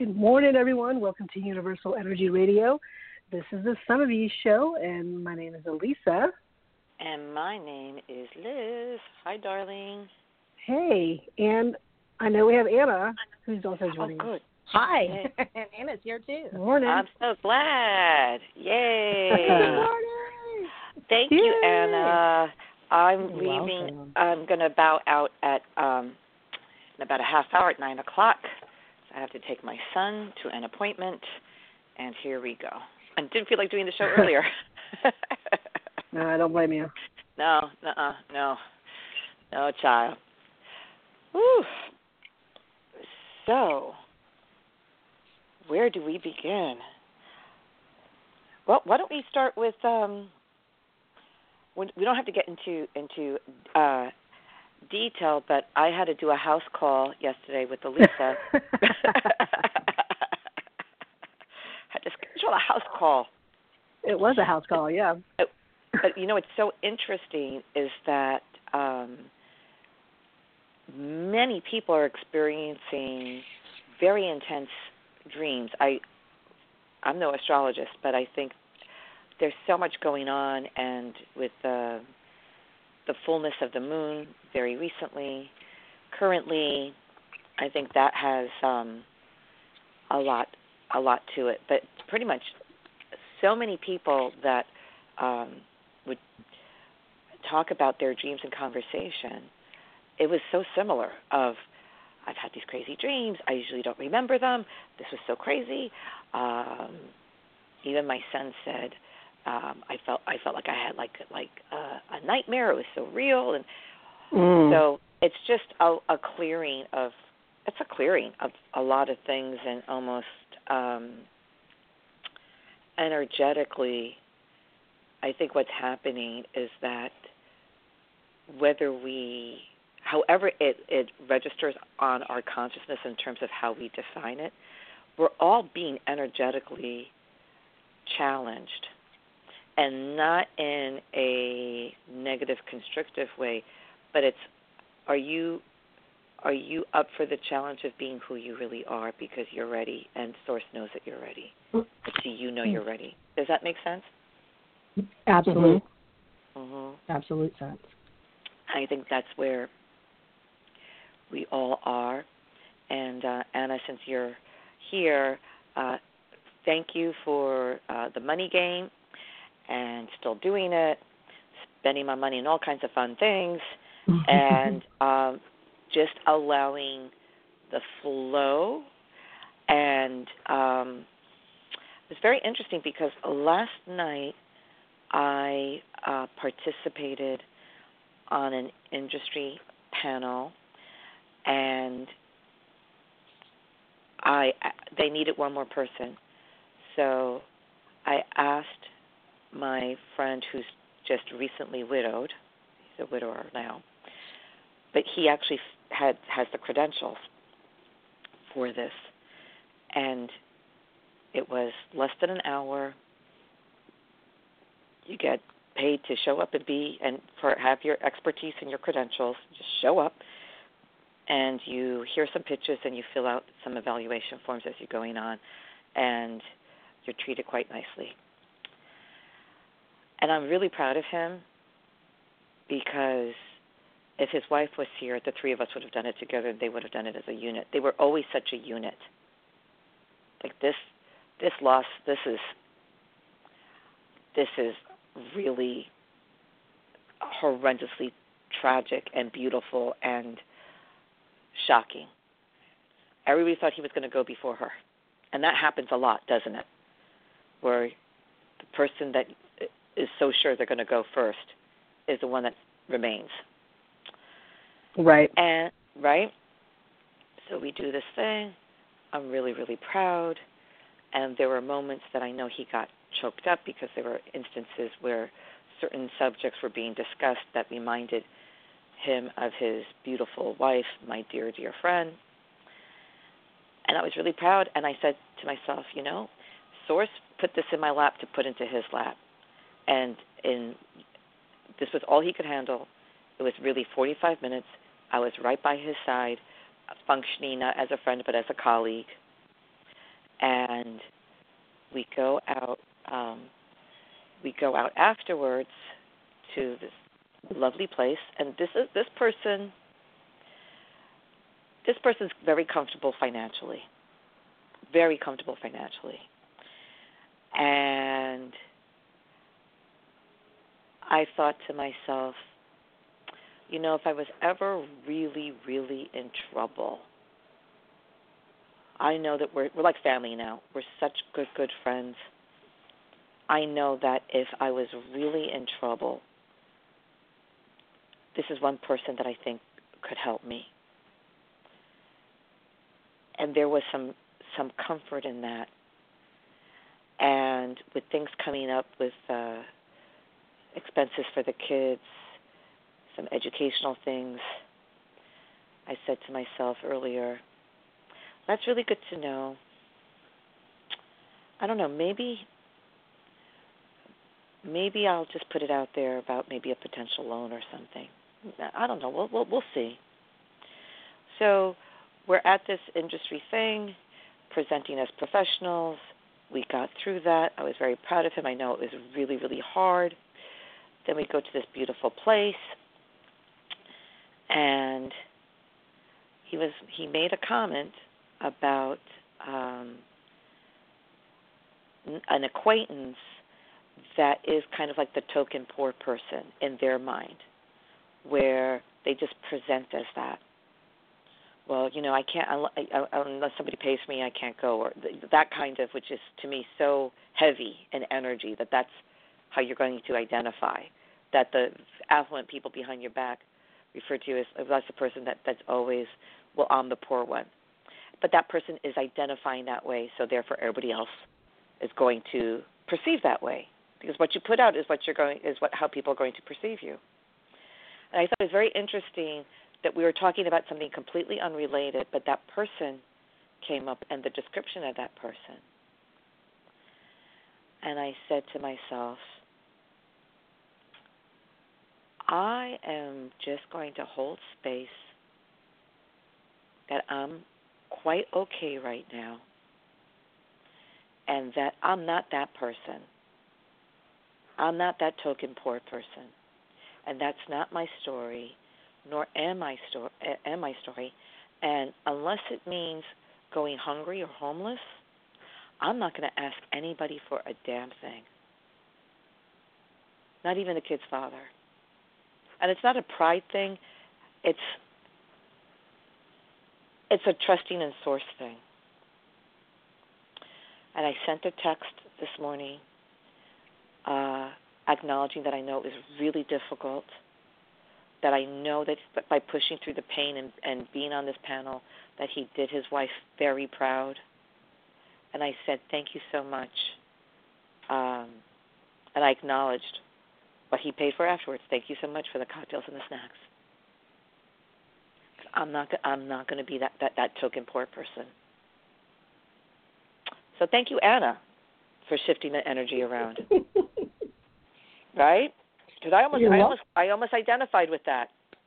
Good morning, everyone. Welcome to Universal Energy Radio. This is the Son of Eve show, and my name is Elisa. And my name is Liz. Hi, darling. Hey, and I know we have Anna, who's also joining us. Oh, good. Hi. Hey. And Anna's here, too. Morning. I'm so glad. Yay. Good morning. Thank Yay. you, Anna. I'm You're leaving. welcome. I'm going to bow out at in about a half hour at 9 o'clock. So I have to take my son to an appointment, and here we go. I didn't feel like doing the show earlier. No, I don't blame you. No, child. Whew. So, where do we begin? Well, why don't we start with we don't have to get into detail, but I had to do a house call yesterday with Elisa. Had to schedule a house call. It was a house call, yeah. But, you know, what's so interesting is that many people are experiencing very intense dreams. I'm no astrologist, but I think there's so much going on, and with the fullness of the moon very recently, currently, I think that has a lot to it. But pretty much so many people that would talk about their dreams in conversation, it was so similar of, I've had these crazy dreams. I usually don't remember them. This was so crazy. Even my son said, I felt like I had like a nightmare. It was so real, and so it's just a clearing of a lot of things, and almost energetically, I think what's happening is that however it registers on our consciousness in terms of how we define it, we're all being energetically challenged, and not in a negative, constrictive way, but it's, are you up for the challenge of being who you really are, because you're ready, and Source knows that you're ready. But do you know you're ready? Does that make sense? Absolute. Mm-hmm. Absolute sense. I think that's where we all are. And Anna, since you're here, thank you for the money game and still doing it, spending my money on all kinds of fun things, and just allowing the flow. And it was very interesting because last night I participated on an industry panel, and they needed one more person. So I asked my friend who's just recently widowed, he's a widower now, but he actually has the credentials for this. And it was less than an hour. You get paid to show up and have your expertise and your credentials. Just show up, and you hear some pitches, and you fill out some evaluation forms as you're going on, and you're treated quite nicely. And I'm really proud of him, because if his wife was here, the three of us would have done it together. They would have done it as a unit. They were always such a unit. Like this loss, this is really horrendously tragic and beautiful and shocking. Everybody thought he was going to go before her. And that happens a lot, doesn't it? Where the person that is so sure they're going to go first is the one that remains. Right. And right? So we do this thing. I'm really, really proud. And there were moments that I know he got choked up, because there were instances where certain subjects were being discussed that reminded him of his beautiful wife, my dear, dear friend. And I was really proud, and I said to myself, Source put this in my lap to put into his lap. And this was all he could handle. It was really 45 minutes. I was right by his side, functioning not as a friend but as a colleague. and we go out. We go out afterwards to this lovely place, and this person's very comfortable financially, and I thought to myself, if I was ever really, really in trouble, I know that we're like family now. We're such good friends. I know that if I was really in trouble, this is one person that I think could help me. And there was some comfort in that. And with things coming up with expenses for the kids, some educational things, I said to myself earlier, that's really good to know. I don't know, maybe I'll just put it out there about maybe a potential loan or something. I don't know. We'll see. So we're at this industry thing, presenting as professionals. We got through that. I was very proud of him. I know it was really, really hard. Then we go to this beautiful place, and he made a comment about an acquaintance that is kind of like the token poor person in their mind, where they just present as that. Well, I can't, unless somebody pays for me, I can't go, or that kind of, which is to me so heavy in energy that's how you're going to identify, that the affluent people behind your back refer to you as that's the person that's always, well, I'm the poor one. But that person is identifying that way, so therefore everybody else is going to perceive that way. Because what you put out is how people are going to perceive you. And I thought it was very interesting that we were talking about something completely unrelated, but that person came up and the description of that person. And I said to myself, I am just going to hold space that I'm quite okay right now, and that I'm not that person. I'm not that token poor person, and that's not my story, nor am my story. And unless it means going hungry or homeless, I'm not going to ask anybody for a damn thing, not even the kid's father. And it's not a pride thing. It's a trusting in source thing. And I sent a text this morning acknowledging that I know it was really difficult, that I know that by pushing through the pain and being on this panel, that he did his wife very proud. And I said, thank you so much. And I acknowledged what he paid for afterwards. Thank you so much for the cocktails and the snacks. I'm not going to be that token poor person. So thank you, Anna, for shifting the energy around. Right? Because I almost identified with that.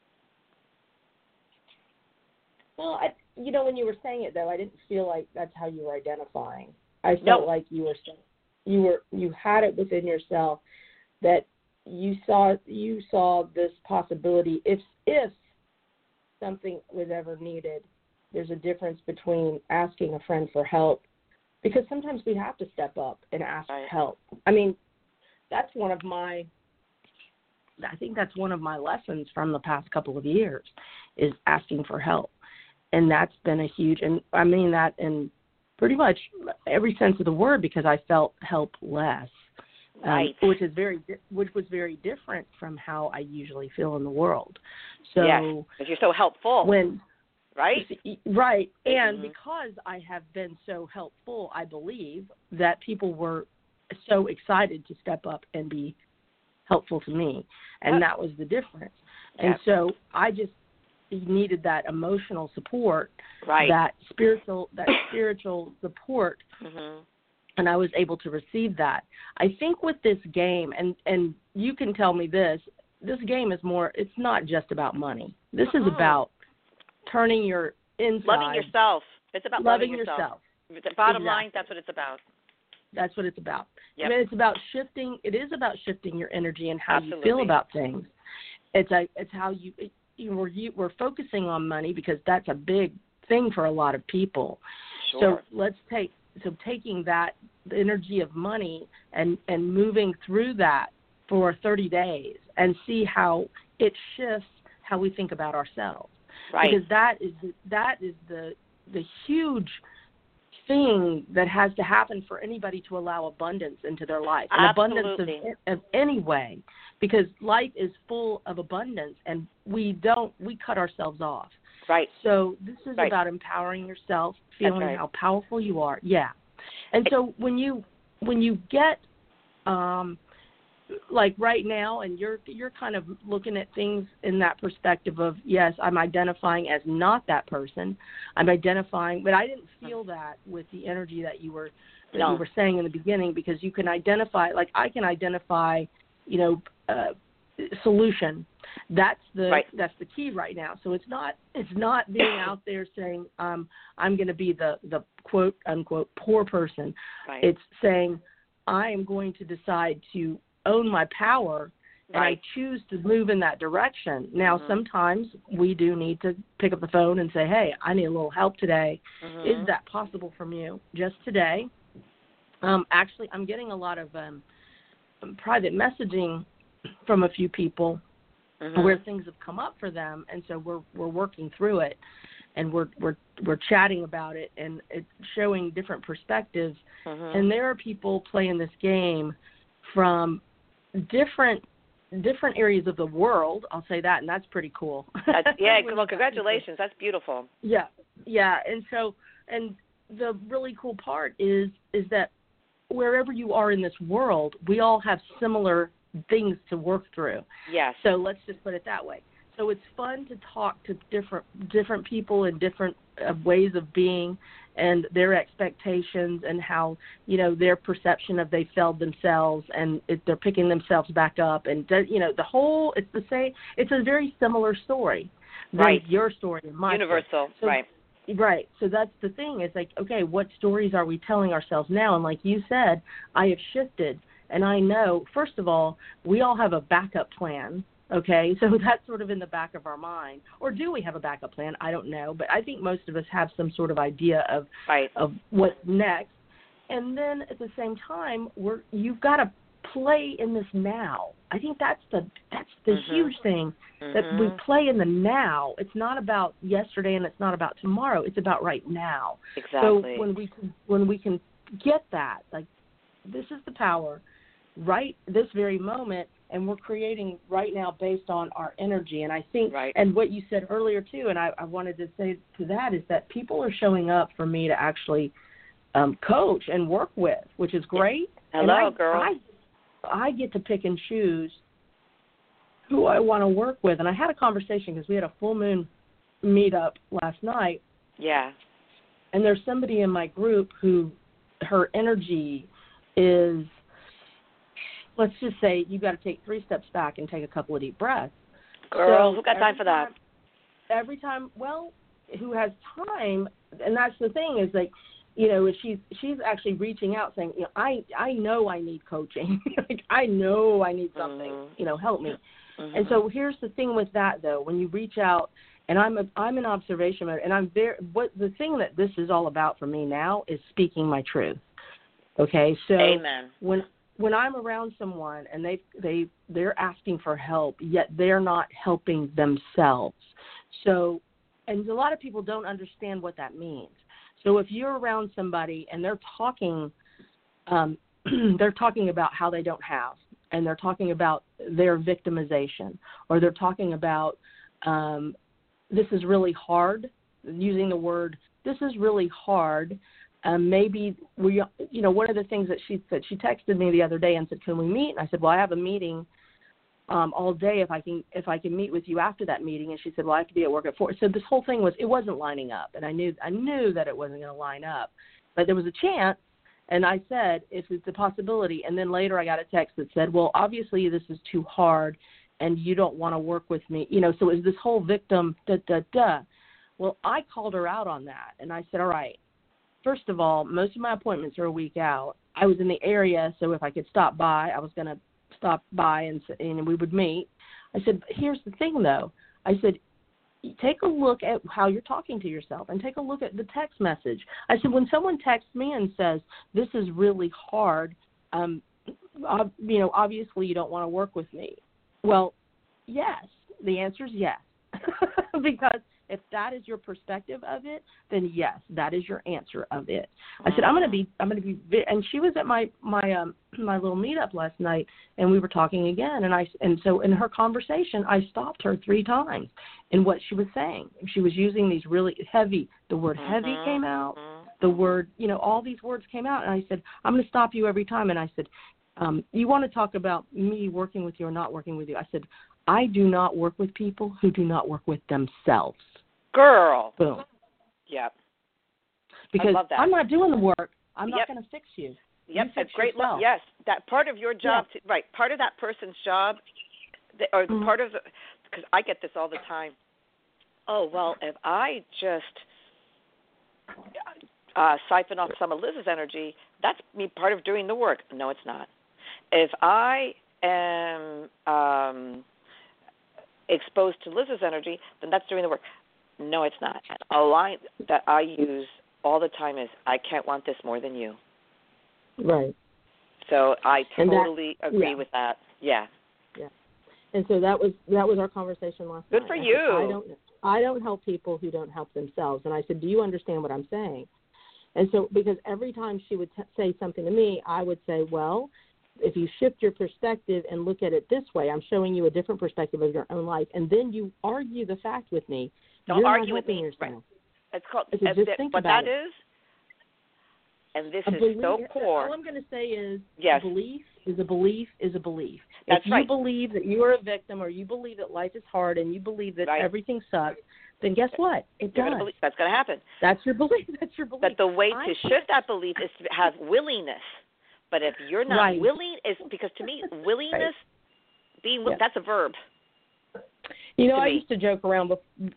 Well, when you were saying it though, I didn't feel like that's how you were identifying. I felt like you had it within yourself that you saw this possibility if something was ever needed. There's a difference between asking a friend for help, because sometimes we have to step up and ask for help. I mean, that's one of my lessons from the past couple of years is asking for help. And that's been a huge, and I mean that in pretty much every sense of the word, because I felt helpless, which was very different from how I usually feel in the world. So, yes, because you're so helpful. Right? Right. And because I have been so helpful, I believe that people were so excited to step up and be helpful to me. And that was the difference. And so I just needed that emotional support, that spiritual support. And I was able to receive that. I think with this game, and you can tell me this game is more, it's not just about money. This is about turning your inside. Loving yourself. It's about loving yourself. The bottom line, that's what it's about. That's what it's about. Yep. I mean, it's about shifting. It is about shifting your energy and how Absolutely. you feel about things. It's how we're focusing on money because that's a big thing for a lot of people. Sure. So taking that the energy of money and moving through that for 30 days and see how it shifts how we think about ourselves. Right. Because that is the huge thing that has to happen for anybody to allow abundance into their life. And Absolutely. abundance of any way, because life is full of abundance and we cut ourselves off. Right. So this is Right. about empowering yourself, feeling That's right. how powerful you are. Yeah. And so when you get like right now, and you're kind of looking at things in that perspective of, yes, I'm identifying as not that person. I'm identifying, but I didn't feel that with the energy that you were saying in the beginning, because you can identify, like I can identify, solution. That's the key right now. So it's not being out there saying I'm going to be the quote unquote poor person. Right. It's saying I am going to decide to own my power, and Right. I choose to move in that direction. Now, sometimes we do need to pick up the phone and say, hey, I need a little help today. Is that possible from you? Just today. Actually, I'm getting a lot of private messaging from a few people where things have come up for them, and so we're working through it, and we're chatting about it, and it's showing different perspectives. And there are people playing this game from different areas of the world. I'll say that, and that's pretty cool. Well, congratulations. That's beautiful. Yeah, and the really cool part is that wherever you are in this world, we all have similar things to work through. Yes. So let's just put it that way. So it's fun to talk to different people in different ways of being and their expectations and how, their perception of they failed themselves and they're picking themselves back up. And, it's the same. It's a very similar story. Right. Your story and my Universal. story. Right. Right. So that's the thing. It's like, okay, what stories are we telling ourselves now? And like you said, I have shifted. And I know, first of all, we all have a backup plan, okay? So that's sort of in the back of our mind. Or do we have a backup plan? I don't know. But I think most of us have some sort of idea of what's next. And then at the same time, you've got to play in this now. I think that's the huge thing, that we play in the now. It's not about yesterday and it's not about tomorrow. It's about right now. Exactly. So when we can get that, like, this is the power right this very moment, and we're creating right now based on our energy. And I think, and what you said earlier too, and I wanted to say to that, is that people are showing up for me to actually coach and work with, which is great. Hello, girl. I get to pick and choose who I want to work with. And I had a conversation because we had a full moon meetup last night. Yeah. And there's somebody in my group who her energy is, let's just say, you got to take 3 steps back and take a couple of deep breaths. Girl, who got time for that? Every time, who has time, and that's the thing, is like, she's actually reaching out saying, I know I need coaching. Like, I know I need something, help me. And so here's the thing with that, though, when you reach out, and I'm in observation mode, and the thing that this is all about for me now is speaking my truth. Okay, so Amen. When I'm around someone and they're asking for help, yet they're not helping themselves. So, and a lot of people don't understand what that means. So if you're around somebody and they're talking about how they don't have, and they're talking about their victimization, or they're talking about this is really hard, using the word, this is really hard. Maybe one of the things that she said, she texted me the other day and said, can we meet? And I said, well, I have a meeting all day if I can meet with you after that meeting. And she said, well, I have to be at work at 4. So this whole thing it wasn't lining up, and I knew that it wasn't going to line up, but there was a chance. And I said, if it's a possibility. And then later I got a text that said, well, obviously this is too hard and you don't want to work with me. So it was this whole victim, Well, I called her out on that. And I said, all right, first of all, most of my appointments are a week out. I was in the area, so if I could stop by, I was going to stop by and we would meet. I said, here's the thing, though. I said, take a look at how you're talking to yourself and take a look at the text message. I said, when someone texts me and says, this is really hard, obviously you don't want to work with me. Well, yes. The answer is yes. Because if that is your perspective of it, then yes, that is your answer of it. I said, I'm going to be, and she was at my little meetup last night, and we were talking again, and so in her conversation, I stopped her 3 times in what she was saying. She was using these really heavy, the word heavy came out, the word, all these words came out, and I said, I'm going to stop you every time, and I said, you want to talk about me working with you or not working with you? I said, I do not work with people who do not work with themselves. Girl. Boom. Yep. Because I love that. I'm not doing the work. I'm not going to fix you. Yep. It's great. Yes. That part of your job, right, part of that person's job, or part of because I get this all the time. Oh, well, if I just siphon off some of Liz's energy, that's me part of doing the work. No, it's not. If I am exposed to Liz's energy, then that's doing the work. No, it's not. A line that I use all the time is, I can't want this more than you. Right. So I totally agree with that. Yeah. Yeah. And so that was our conversation last night. Good for you. I don't help people who don't help themselves. And I said, do you understand what I'm saying? And so because every time she would say something to me, I would say, well, if you shift your perspective and look at it this way, I'm showing you a different perspective of your own life, and then you argue the fact with me. Don't argue with me. Yourself. Right. It's called. Just think what about that it. Is, and this is so core. All I'm going to say is, yes. A belief is a belief is a belief. That's if you believe that you are a victim, or you believe that life is hard, and you believe that everything sucks, then guess what? It does. That's going to happen. That's your belief. That's your belief. But the way to shift that belief is to have willingness. But if you're not willing, is because to me, willingness, being that's a verb. I used to joke around.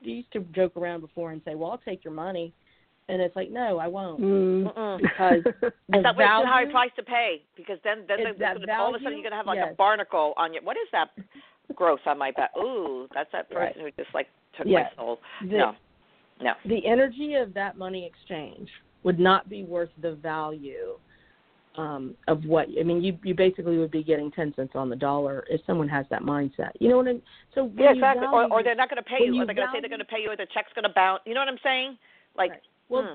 Before and say, "Well, I'll take your money," and it's like, "No, I won't," because I thought it's a high price to pay. Because then all of a sudden you're going to have like a barnacle on you. What is that growth on my back? Ooh, that's that person who just like took my soul. No. The energy of that money exchange would not be worth the value. Of what you basically would be getting 10 cents on the dollar if someone has that mindset. You know what I mean? So exactly. Or they're not going to pay you. Or they're going to say they're going to pay you, or the check's going to bounce. You know what I'm saying? Like, well,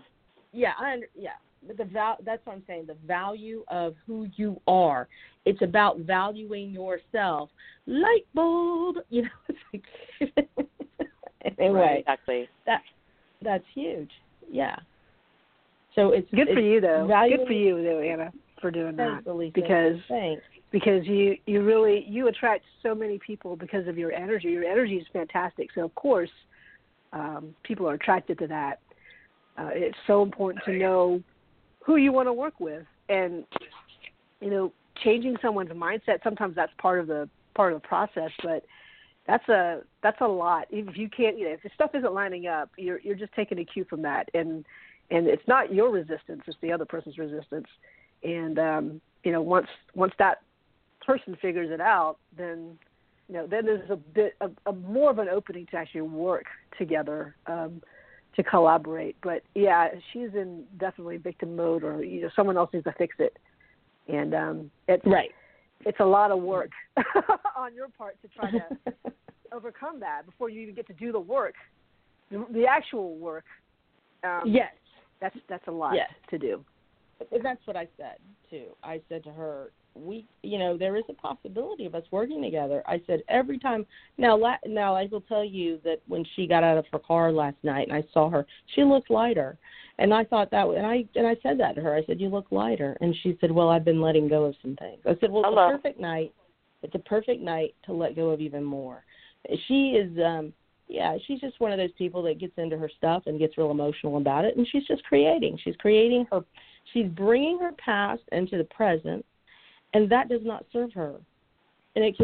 But that's what I'm saying. The value of who you are. It's about valuing yourself. Light bulb. It's like anyway. Right, exactly. That's huge. Yeah. So it's good for you, though. Valuing, good for you, though, Anna, for doing that. Because you really attract so many people because of your energy. Your energy is fantastic. So of course, people are attracted to that. It's so important to know who you want to work with, and changing someone's mindset. Sometimes that's part of the process, but that's a lot. If you can't, if the stuff isn't lining up, you're just taking a cue from that, and it's not your resistance, it's the other person's resistance. And, once that person figures it out, then there's a bit of more of an opening to actually work together, to collaborate. But yeah, she's in definitely victim mode, or, someone else needs to fix it. And, it's a lot of work on your part to try to overcome that before you even get to do the work, the actual work. Yes. That's a lot to do. And that's what I said, too. I said to her, there is a possibility of us working together. I said every time. Now I will tell you that when she got out of her car last night and I saw her, she looked lighter. And I thought that, and I said that to her. I said, you look lighter. And she said, well, I've been letting go of some things. I said, well, it's a perfect night. It's a perfect night to let go of even more. She is, she's just one of those people that gets into her stuff and gets real emotional about it. And she's just creating. She's bringing her past into the present, and that does not serve her. And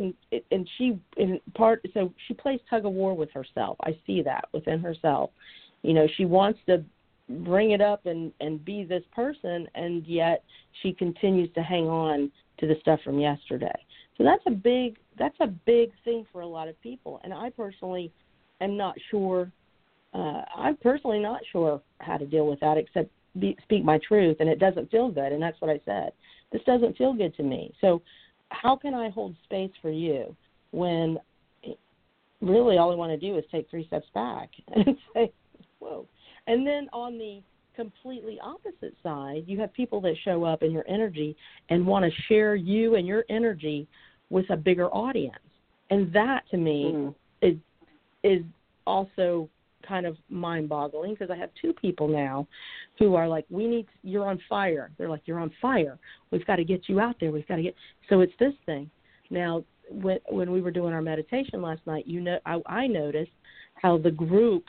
she plays tug of war with herself. I see that within herself. She wants to bring it up and be this person, and yet she continues to hang on to the stuff from yesterday. So that's a big thing for a lot of people. And I personally am not sure. I'm personally not sure how to deal with that except speak my truth, and it doesn't feel good. And that's what I said. This doesn't feel good to me. So how can I hold space for you when really all I want to do is take 3 steps back and say, whoa. And then on the completely opposite side, you have people that show up in your energy and want to share you and your energy with a bigger audience. And that, to me, is also kind of mind-boggling, because I have 2 people now who are like, you're on fire. They're like, you're on fire. We've got to get you out there. So it's this thing. Now, when we were doing our meditation last night, I noticed how the group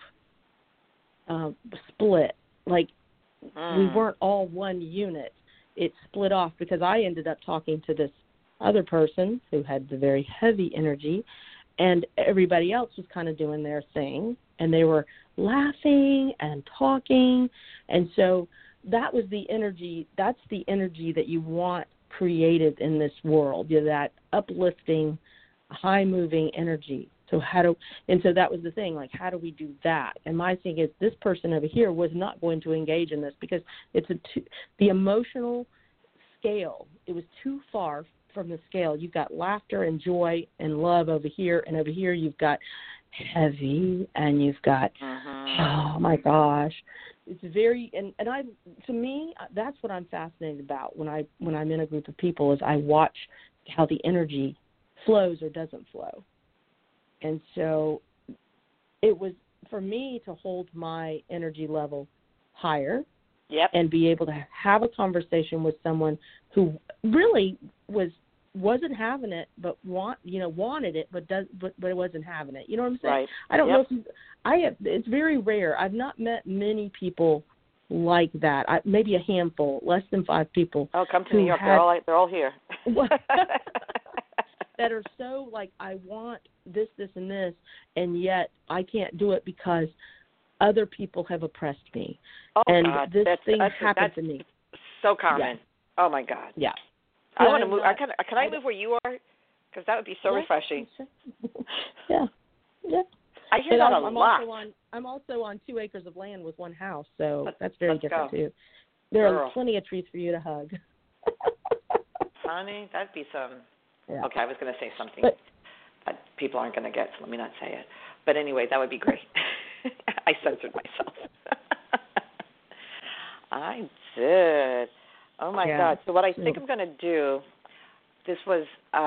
split. Like, we weren't all one unit. It split off because I ended up talking to this other person who had the very heavy energy, and everybody else was kind of doing their thing, and they were laughing and talking. And so that was the energy. That's the energy that you want created in this world, that uplifting, high-moving energy. So so that was the thing, like, how do we do that? And my thing is, this person over here was not going to engage in this because it's the emotional scale. It was too far from the scale. You've got laughter and joy and love over here, and over here you've got heavy, and you've got, oh my gosh. It's very, to me, that's what I'm fascinated about when I'm in a group of people, is I watch how the energy flows or doesn't flow. And so it was, for me, to hold my energy level higher, and be able to have a conversation with someone who really wasn't having it, but wanted it, but it wasn't having it. You know what I'm saying? Right. I don't know if it's very rare. I've not met many people like that. Maybe a handful, less than 5 people. Oh, come to New York. They're all here. That are so like, I want this, and this, and yet I can't do it because other people have oppressed me. Oh, and God. This thing happened to me. So common. Yeah. Oh, my God. Yeah. I want to move. Can I move where you are? Because that would be so refreshing. Yeah. I hear that a lot. I'm also on 2 acres of land with 1 house, so that's very different, go. too. There are plenty of trees for you to hug. Honey, that'd be some... Yeah. Okay, I was going to say something that people aren't going to get, so let me not say it. But anyway, that would be great. I censored myself. I did. Oh, my God. So what I think I'm going to do, this was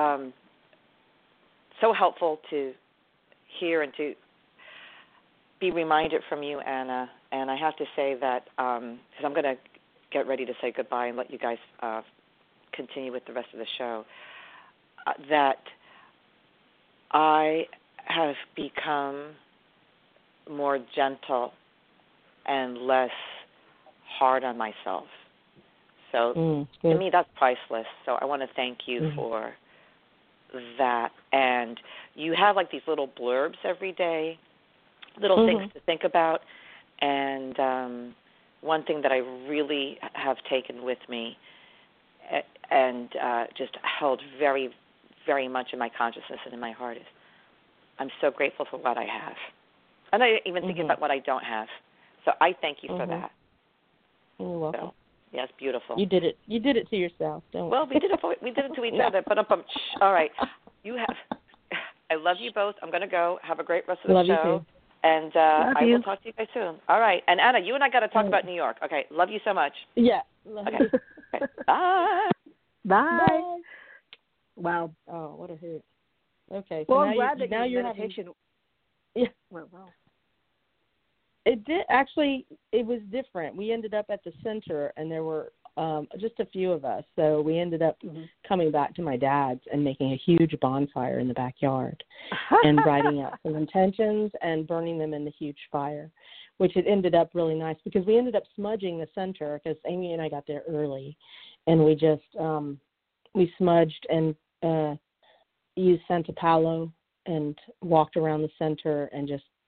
so helpful to hear and to be reminded from you, Anna. And I have to say that, because I'm going to get ready to say goodbye and let you guys continue with the rest of the show, that I have become more gentle and less hard on myself. So to me, that's priceless. So I want to thank you for that. And you have like these little blurbs every day, little things to think about. And one thing that I really have taken with me and just held very, very much in my consciousness and in my heart is, I'm so grateful for what I have. I'm not even thinking about what I don't have. So I thank you for that. You're welcome. So, yes, beautiful. You did it. You did it to yourself. Well, we did it to each other. But all right. You have. I love you both. I'm going to go. Have a great rest of the love show. You too. And I will talk to you guys soon. All right. And Anna, you and I got to talk about New York. Okay. Love you so much. Yeah. Love you. Okay. Bye. Bye. Wow. Oh, what a hoot. Okay. Well, so I'm glad that your meditation. Yeah. Went well. It did. Actually, it was different. We ended up at the center, and there were just a few of us. So we ended up coming back to my dad's and making a huge bonfire in the backyard and writing out some intentions and burning them in the huge fire, which it ended up really nice because we ended up smudging the center because Amy and I got there early, and we just we smudged and used Santa Palo and walked around the center and just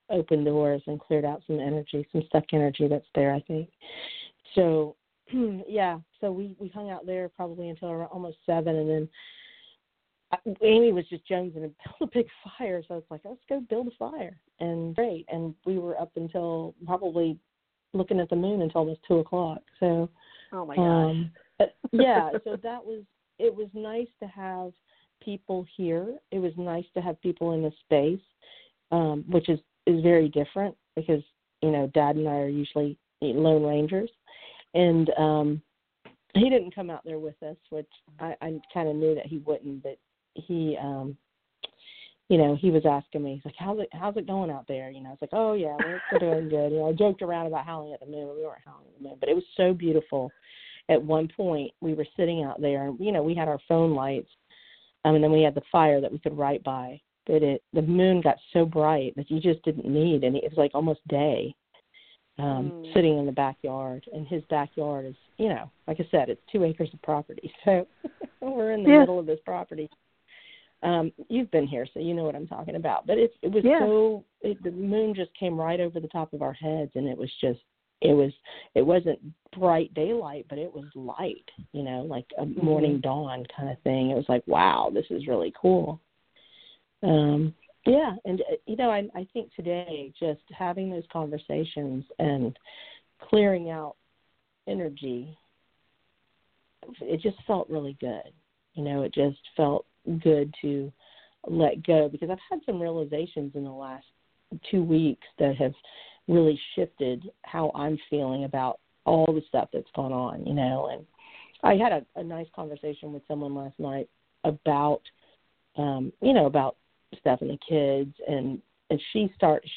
opened doors and cleared out some energy, some stuck energy that's there, I think. So, yeah, so we hung out there probably until around almost 7, and then Amy was just jonesing to build a big fire, so I was like, let's go build a fire. And great, and we were up until probably looking at the moon until almost 2 o'clock. So, oh my gosh. Yeah, so it was nice to have people here. It was nice to have people in the space, which is very different because, Dad and I are usually lone rangers. And he didn't come out there with us, which I kind of knew that he wouldn't, but he, he was asking me, he's like, how's it going out there? I was like, oh, yeah, we're doing good. I joked around about howling at the moon. We weren't howling at the moon, but it was so beautiful. At one point, we were sitting out there, and, we had our phone lights, and then we had the fire that we could write by. But the moon got so bright that you just didn't need any. It was like almost day, sitting in the backyard. And his backyard is, like I said, it's 2 acres of property. So we're in the middle of this property. You've been here, so you know what I'm talking about. But it was the moon just came right over the top of our heads, and it was just, it wasn't bright daylight, but it was light, like a morning dawn kind of thing. It was like, wow, this is really cool. Yeah, and, I think today just having those conversations and clearing out energy, it just felt really good. It just felt good to let go, because I've had some realizations in the last 2 weeks that have really shifted how I'm feeling about all the stuff that's gone on, and I had a nice conversation with someone last night about, about stuff and the kids, and we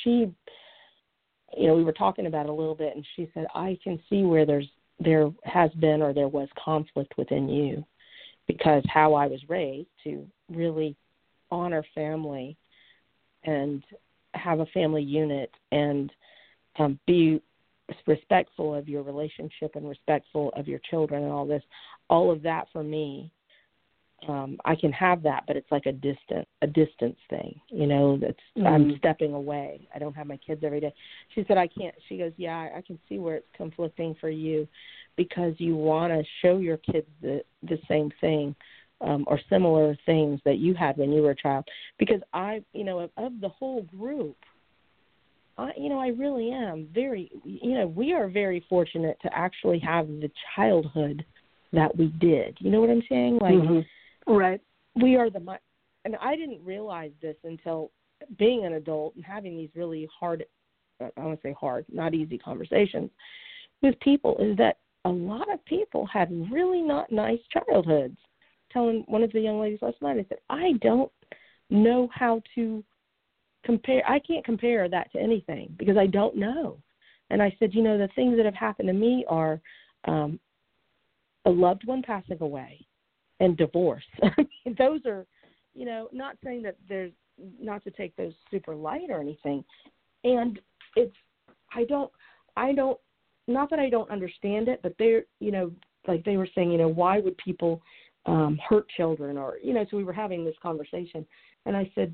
were talking about it a little bit, and she said, I can see where there has been or there was conflict within you, because how I was raised to really honor family and have a family unit and be respectful of your relationship and respectful of your children and all of that for me. I can have that, but it's like a distance thing, I'm stepping away. I don't have my kids every day. She said, I can't. She goes, yeah, I can see where it's conflicting for you, because you want to show your kids the same thing or similar things that you had when you were a child. Because of the whole group, I really am very, we are very fortunate to actually have the childhood that we did. You know what I'm saying? Like, right. We are and I didn't realize this until being an adult and having these really hard, I won't say hard, not easy conversations with people, is that a lot of people had really not nice childhoods. Telling one of the young ladies last night, I said, I don't know how to compare. I can't compare that to anything because I don't know. And I said, the things that have happened to me are a loved one passing away and divorce. Those are, not saying that there's not to take those super light or anything. And I don't, not that I don't understand it, but they're, like they were saying, why would people hurt children, or, so we were having this conversation, and I said,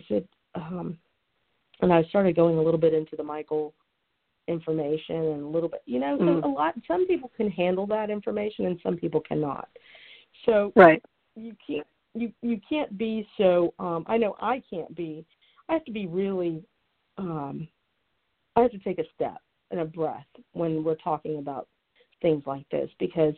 and I started going a little bit into the Michael information and a little bit, so some people can handle that information and some people cannot. So right. You can't be so, I know I can't be, I have to be really, I have to take a step and a breath when we're talking about things like this, because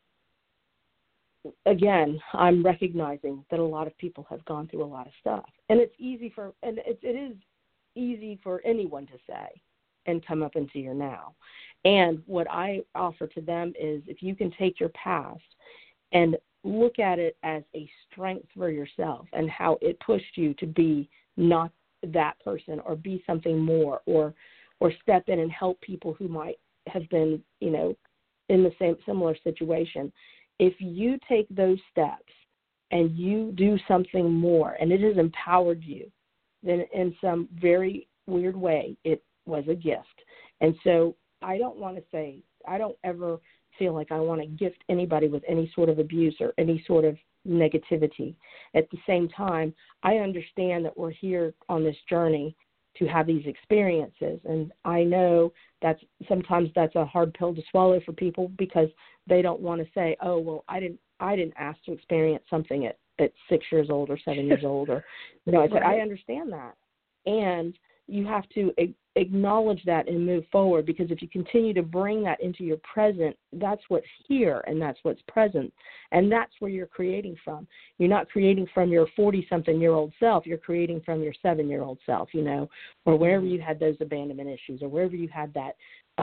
again, I'm recognizing that a lot of people have gone through a lot of stuff, and it is easy for anyone to say and come up into your now. And what I offer to them is, if you can take your past and look at it as a strength for yourself and how it pushed you to be not that person or be something more, or step in and help people who might have been, in the same similar situation. If you take those steps and you do something more and it has empowered you, then in some very weird way, it was a gift. And so I don't ever feel like I want to gift anybody with any sort of abuse or any sort of negativity. At the same time, I understand that we're here on this journey to have these experiences. And I know sometimes that's a hard pill to swallow for people because they don't want to say, oh, well, I didn't ask to experience something at 6 years old or 7 years old, or, I said, I understand that. And you have to acknowledge that and move forward, because if you continue to bring that into your present, that's what's here and that's what's present. And that's where you're creating from. You're not creating from your 40-something-year-old self. You're creating from your 7-year-old self, or wherever you had those abandonment issues, or wherever you had that,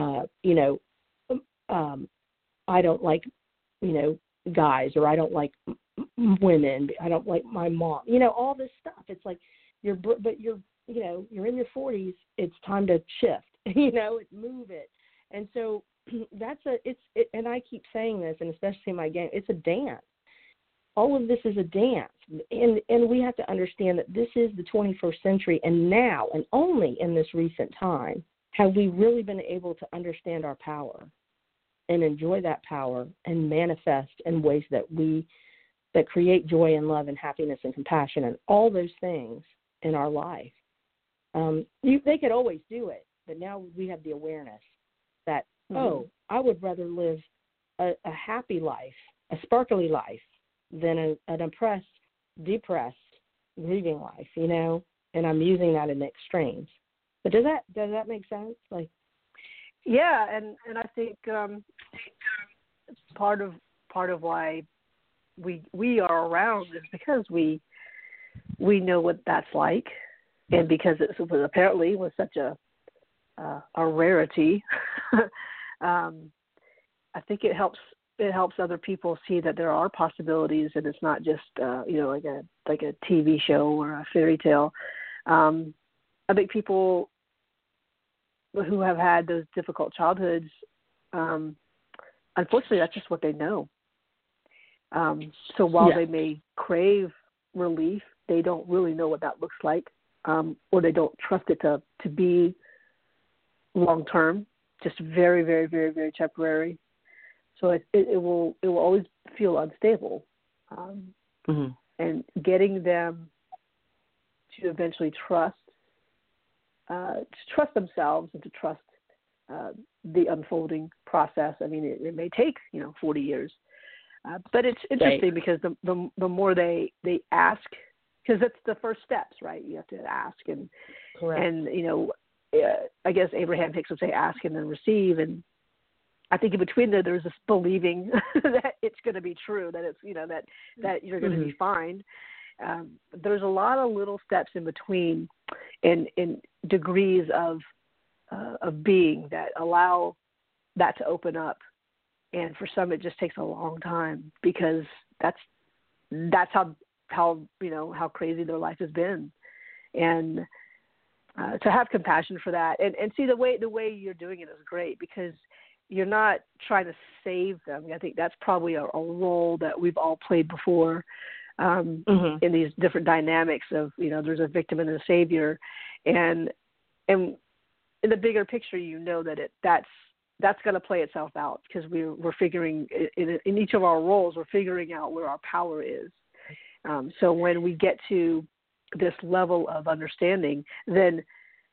I don't like, guys, or I don't like women, I don't like my mom, all this stuff. It's like you're in your 40s, it's time to shift, move it. And so and I keep saying this, and especially in my game, it's a dance. All of this is a dance. And we have to understand that this is the 21st century, and now, and only in this recent time, have we really been able to understand our power and enjoy that power and manifest in ways that create joy and love and happiness and compassion and all those things in our life. They could always do it, but now we have the awareness that, I would rather live a happy life, a sparkly life, than an oppressed, depressed, grieving life, and I'm using that in the extremes. But does that make sense? Yeah, and I think part of why we are around is because we know what that's like, and because it apparently was such a rarity. I think it helps other people see that there are possibilities, and it's not just like a TV show or a fairy tale. I think people who have had those difficult childhoods, unfortunately, that's just what they know. So while they may crave relief, they don't really know what that looks like, or they don't trust it to be long term, just very, very, very, very temporary. So it will always feel unstable, and getting them to eventually trust themselves and to trust the unfolding process. I mean, it may take 40 years, but it's interesting because the more they ask, because that's the first steps, right? You have to ask, and I guess Abraham Hicks would say, ask and then receive, and I think in between there's this believing that it's going to be true, that it's that you're going to be fine. There's a lot of little steps in between, in degrees of being that allow that to open up, and for some it just takes a long time, because that's how crazy their life has been, and to have compassion for that, and see the way you're doing it is great, because you're not trying to save them. I think that's probably a role that we've all played before, in these different dynamics of, there's a victim and a savior, and in the bigger picture, that's going to play itself out, because we're figuring in each of our roles, we're figuring out where our power is. So when we get to this level of understanding, then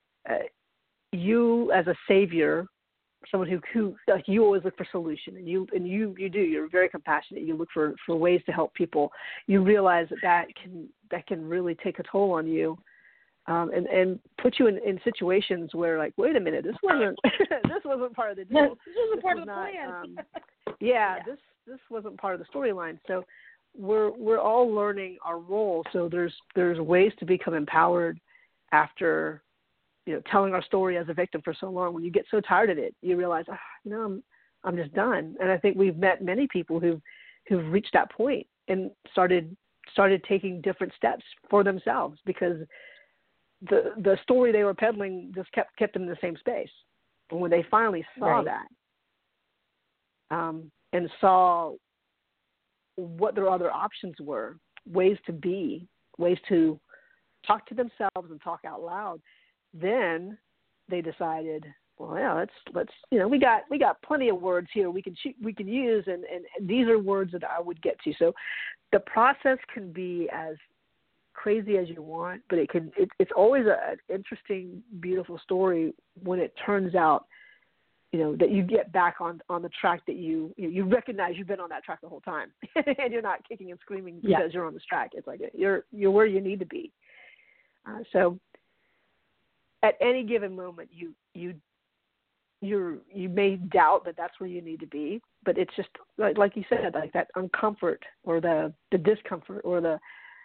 you as a savior, someone who like, you always look for solution, and you're very compassionate. You look for ways to help people. You realize that can really take a toll on you, and put you in situations where, like, wait a minute, this wasn't part of the deal. This wasn't part of the plan. This wasn't part of the storyline. So we're all learning our role. So there's ways to become empowered after telling our story as a victim for so long. When you get so tired of it, you realize, I'm just done. And I think we've met many people who've reached that point and started taking different steps for themselves, because the story they were peddling just kept them in the same space. And when they finally saw that, and saw what their other options were, ways to be, ways to talk to themselves and talk out loud, then they decided, well, yeah, let's we got plenty of words here we can use, and these are words that I would get to. So the process can be as crazy as you want, but it's always an interesting, beautiful story when it turns out, that you get back on the track that you recognize you've been on that track the whole time, and you're not kicking and screaming because you're on this track. It's like you're where you need to be. So at any given moment, you may doubt that that's where you need to be, but it's just like you said, like that uncomfort or the discomfort or the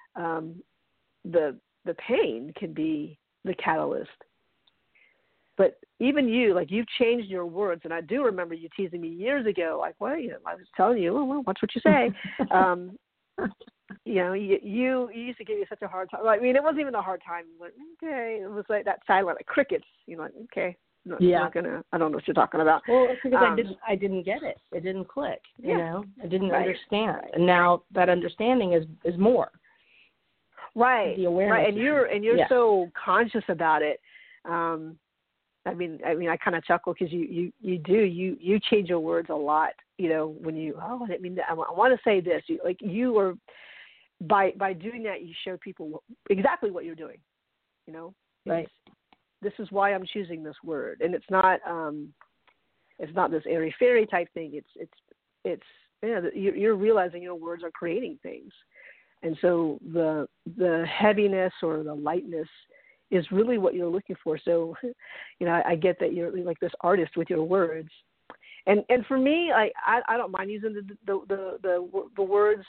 pain can be the catalyst. But even you've changed your words, and I do remember you teasing me years ago, like, well, I was telling you, well, watch what you say. You used to give me such a hard time. I mean, it wasn't even a hard time. Like, okay, it was like that silent, like crickets. Like, okay, I'm not gonna. I don't know what you're talking about. Well, it's because I didn't get it. It didn't click. I didn't understand, and now that understanding is more. Right. The awareness. Right, and you're so conscious about it. I mean, I kind of chuckle because you change your words a lot. When I didn't mean that. I want to say this. You are by doing that, you show people exactly what you're doing. Right. This is why I'm choosing this word, and it's not this airy fairy type thing. It's you're realizing your words are creating things, and so the heaviness or the lightness is really what you're looking for. So, I get that you're like this artist with your words, and for me, I don't mind using the words.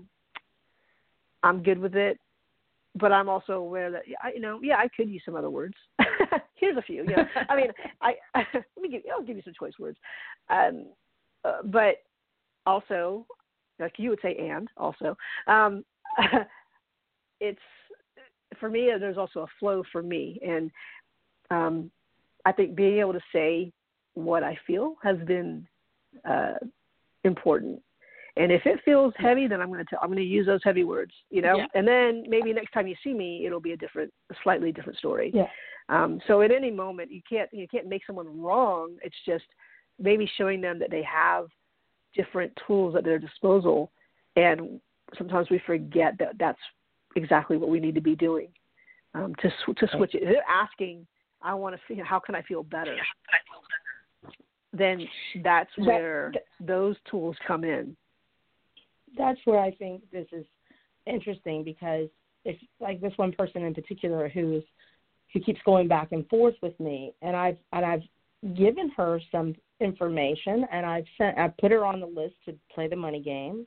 I'm good with it, but I'm also aware that I could use some other words. Here's a few. I mean, I'll give you some choice words, but also, like you would say, and also, it's. For me, there's also a flow for me, and I think being able to say what I feel has been important. And if it feels heavy, then I'm going to use those heavy words, And then maybe next time you see me, it'll be a slightly different story. Yeah. So at any moment, you can't make someone wrong. It's just maybe showing them that they have different tools at their disposal, and sometimes we forget that that's exactly what we need to be doing to switch it. If they're asking, I want to feel, how can I feel better? Then that's where those tools come in. That's where I think this is interesting, because if like this one person in particular who keeps going back and forth with me, and I've given her some information, and I've put her on the list to play the money game.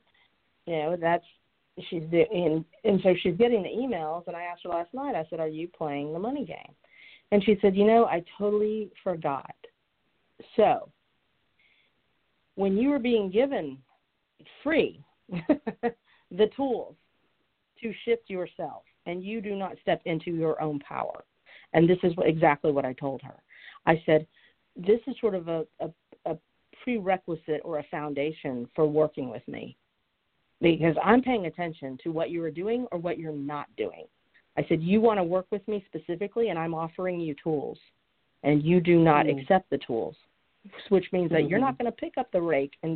She's doing, and so she's getting the emails, and I asked her last night, I said, are you playing the money game? And she said, I totally forgot. So when you were being given free the tools to shift yourself, and you do not step into your own power, and this is exactly what I told her. I said, this is sort of a prerequisite or a foundation for working with me, because I'm paying attention to what you are doing or what you're not doing. I said, you want to work with me specifically, and I'm offering you tools, and you do not accept the tools, which means that you're not going to pick up the rake and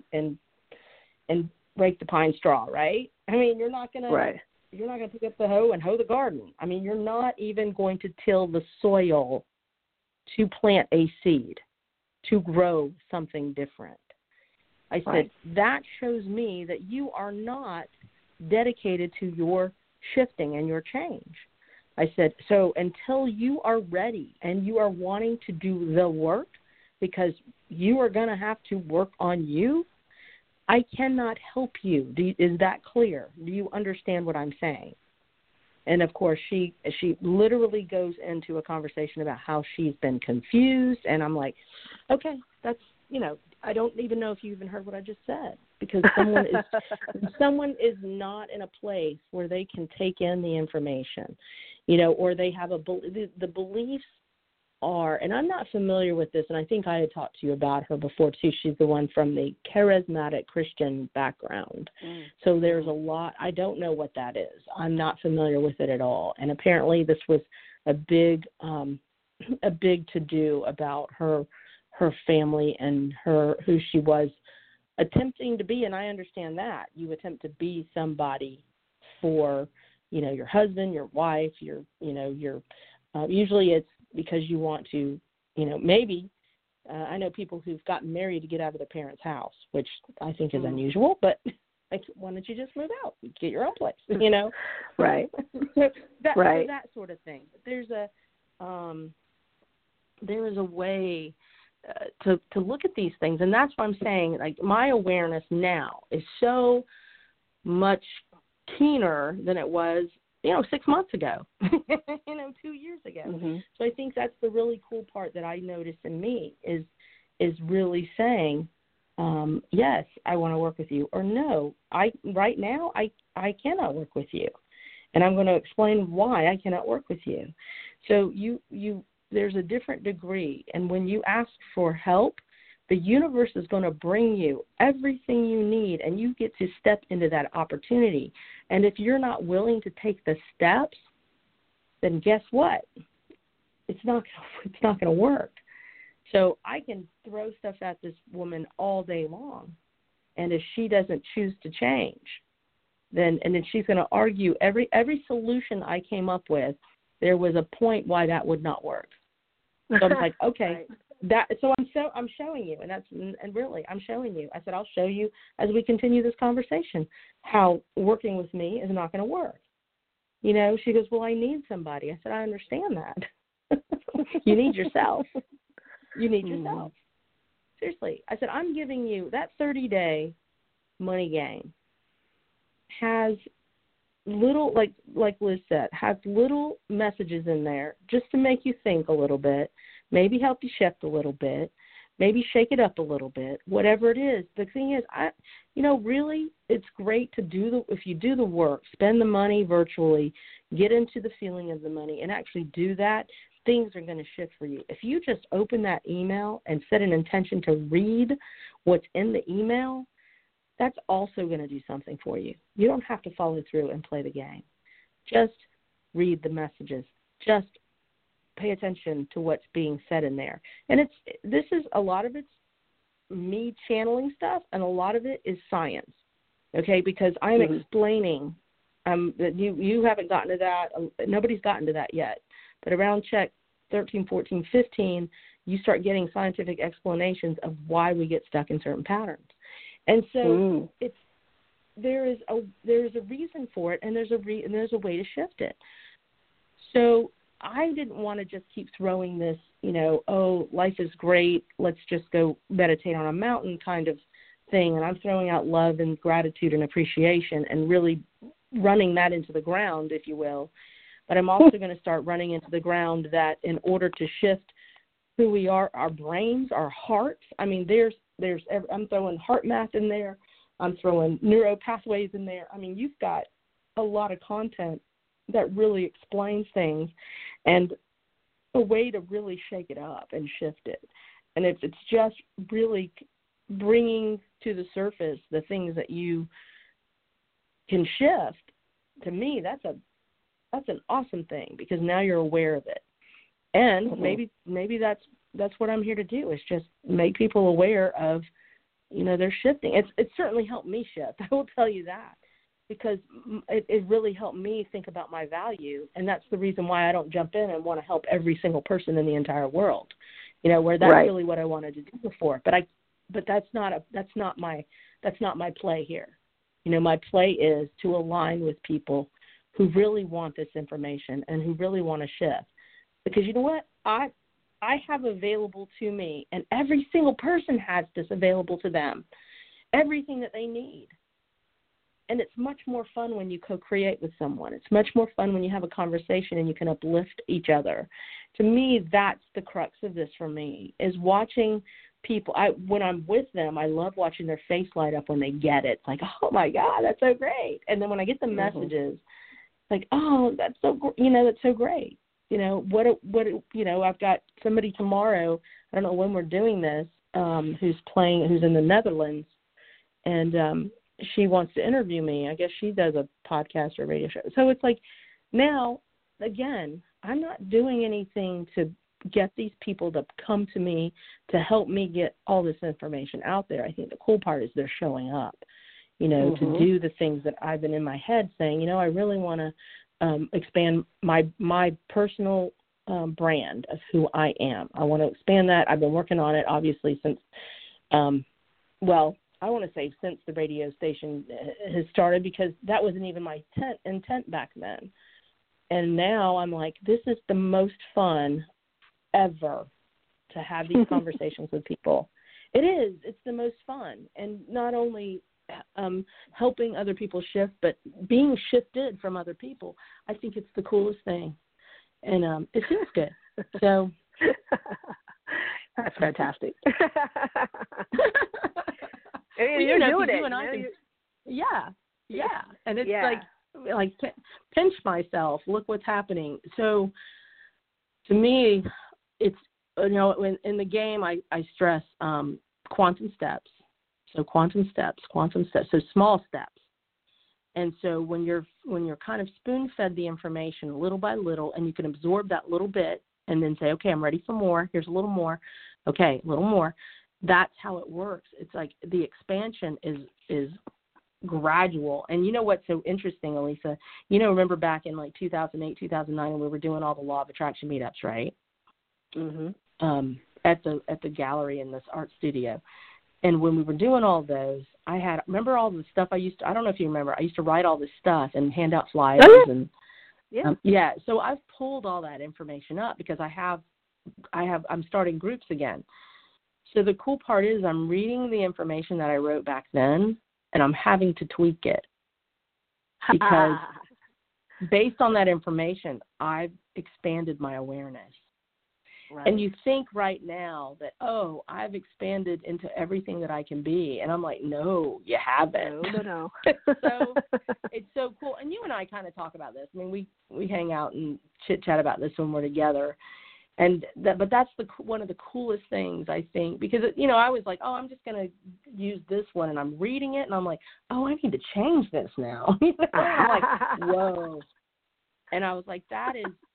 rake the pine straw, right? I mean, you're not going to pick up the hoe and hoe the garden. I mean, you're not even going to till the soil to plant a seed, to grow something different. I said, that shows me that you are not dedicated to your shifting and your change. I said, so until you are ready and you are wanting to do the work, because you are going to have to work on you, I cannot help you. Is that clear? Do you understand what I'm saying? And, of course, she literally goes into a conversation about how she's been confused. And I'm like, okay, that's, I don't even know if you even heard what I just said, because someone is not in a place where they can take in the information, or they have the beliefs are, and I'm not familiar with this, and I think I had talked to you about her before too. She's the one from the charismatic Christian background. So there's a lot, I don't know what that is. I'm not familiar with it at all. And apparently this was a big to-do about her family and who she was attempting to be. And I understand that. You attempt to be somebody for, your husband, your wife, your usually it's because you want to, maybe, I know people who've gotten married to get out of their parents' house, which I think is unusual, but like, why don't you just move out, get your own place, Right. So that sort of thing. But there is a way to look at these things, and that's what I'm saying. Like, my awareness now is so much keener than it was, 6 months ago, 2 years ago. Mm-hmm. So I think that's the really cool part that I noticed in me is really saying, yes, I want to work with you, or no, right now I cannot work with you, and I'm going to explain why I cannot work with you. So there's a different degree, and when you ask for help, the universe is going to bring you everything you need, and you get to step into that opportunity. And if you're not willing to take the steps, then guess what? It's not going to work. So I can throw stuff at this woman all day long, and if she doesn't choose to change, then she's going to argue every solution I came up with. There was a point why that would not work. So I'm like, okay, I'm showing you, and really I'm showing you. I said, I'll show you as we continue this conversation how working with me is not going to work. She goes, well, I need somebody. I said, I understand that. You need yourself. You need yourself. Seriously. I said, I'm giving you that 30-day money game has little, like Liz said, has little messages in there just to make you think a little bit, maybe help you shift a little bit, maybe shake it up a little bit, whatever it is. The thing is, really, it's great to if you do the work, spend the money virtually, get into the feeling of the money, and actually do that, things are going to shift for you. If you just open that email and set an intention to read what's in the email, that's also going to do something for you. You don't have to follow through and play the game. Just read the messages. Just pay attention to what's being said in there. And a lot of it's me channeling stuff, and a lot of it is science, okay, because I'm explaining that you haven't gotten to that. Nobody's gotten to that yet. But around check 13, 14, 15, you start getting scientific explanations of why we get stuck in certain patterns. And so there is a reason for it, and there's a way to shift it. So I didn't want to just keep throwing this, life is great, let's just go meditate on a mountain kind of thing, and I'm throwing out love and gratitude and appreciation and really running that into the ground, if you will. But I'm also going to start running into the ground that in order to shift who we are, our brains, our hearts, I mean, I'm throwing heart math in there. I'm throwing neuro pathways in there. I mean, you've got a lot of content that really explains things and a way to really shake it up and shift it. And if it's just really bringing to the surface the things that you can shift, to me, that's an awesome thing, because now you're aware of it. And maybe that's what I'm here to do, is just make people aware of, they're shifting. It's certainly helped me shift. I will tell you that, because it really helped me think about my value, and that's the reason why I don't jump in and want to help every single person in the entire world. Where that's really what I wanted to do before. But that's not my play here. My play is to align with people who really want this information and who really want to shift. Because you know what? I have available to me, and every single person has this available to them, everything that they need. And it's much more fun when you co-create with someone. It's much more fun when you have a conversation and you can uplift each other. To me, that's the crux of this for me, is watching people. When I'm with them, I love watching their face light up when they get it. It's like, oh, my God, that's so great. And then when I get the messages, like, oh, that's so, that's so great. I've got somebody tomorrow, I don't know when we're doing this, who's in the Netherlands, and she wants to interview me. I guess she does a podcast or radio show. So it's like, now, again, I'm not doing anything to get these people to come to me to help me get all this information out there. I think the cool part is they're showing up, to do the things that I've been in my head saying, I really want to expand my personal brand of who I am. I want to expand that. I've been working on it, obviously, since, I want to say since the radio station has started, because that wasn't even my intent back then. And now I'm like, this is the most fun ever to have these conversations with people. It is. It's the most fun. And not only helping other people shift, but being shifted from other people. I think it's the coolest thing. And it feels good. So that's fantastic. You're doing it. And it's like pinch myself. Look what's happening. So to me, it's, in the game, I stress quantum steps. So quantum steps. So small steps. And so when you're kind of spoon-fed the information little by little, and you can absorb that little bit and then say, okay, I'm ready for more. Here's a little more. Okay, a little more. That's how it works. It's like the expansion is gradual. And you know what's so interesting, Elisa? Remember back in like 2008, 2009, when we were doing all the Law of Attraction meetups, right? Mm-hmm. At the gallery in this art studio. And when we were doing all those, remember all the stuff I don't know if you remember, I used to write all this stuff and hand out flyers. And so I've pulled all that information up because I'm starting groups again. So the cool part is I'm reading the information that I wrote back then, and I'm having to tweak it because based on that information, I've expanded my awareness. Right. And you think right now that, I've expanded into everything that I can be. And I'm like, no, you haven't. No. So it's so cool. And you and I kind of talk about this. I mean, we hang out and chit-chat about this when we're together. But that's one of the coolest things, I think, because, I was like, I'm just going to use this one. And I'm reading it, and I'm like, I need to change this now. I'm like, whoa. And I was like, that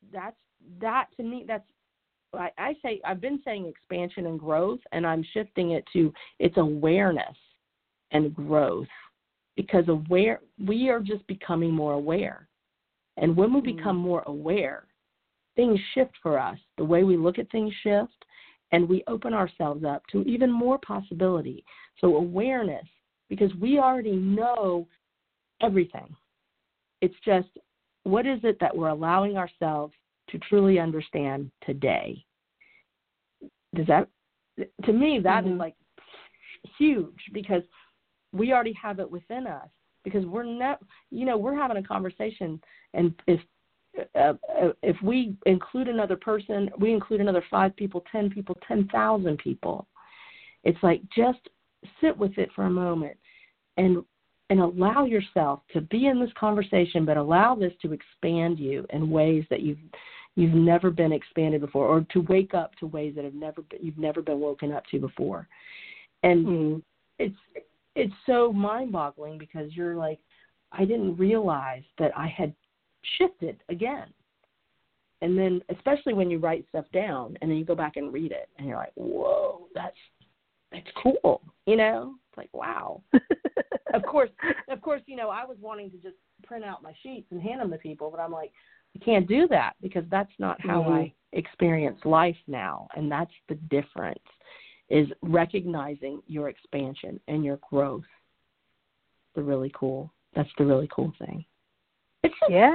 to me, that's, I've been saying expansion and growth, and I'm shifting it to it's awareness and growth, because we are just becoming more aware. And when we become more aware, things shift for us. The way we look at things shift, and we open ourselves up to even more possibility. So awareness, because we already know everything. It's just, what is it that we're allowing ourselves to truly understand today? To me, that is like huge, because we already have it within us, because we're having a conversation, and if we include another person, we include another 5 people, 10 people, 10,000 people. It's like, just sit with it for a moment and allow yourself to be in this conversation, but allow this to expand you in ways that you've never been expanded before, or to wake up to ways that you've never been woken up to before. And it's so mind-boggling, because you're like, I didn't realize that I had shifted again. And then, especially when you write stuff down and then you go back and read it, and you're like, whoa, that's cool. It's like, wow. Of course, I was wanting to just print out my sheets and hand them to people, but I'm like, I can't do that, because that's not how I experience life now. And that's the difference, is recognizing your expansion and your growth. That's the really cool thing. It's